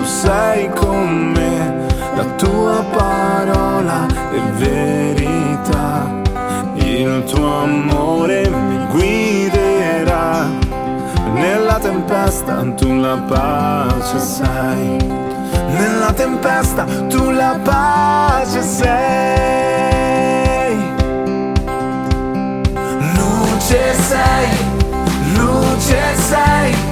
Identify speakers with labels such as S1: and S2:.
S1: sei con me, la tua parola è verità, il tuo amore mi guiderà, nella tempesta tu la pace sei, nella tempesta tu la pace sei. Luce sei, luce sei,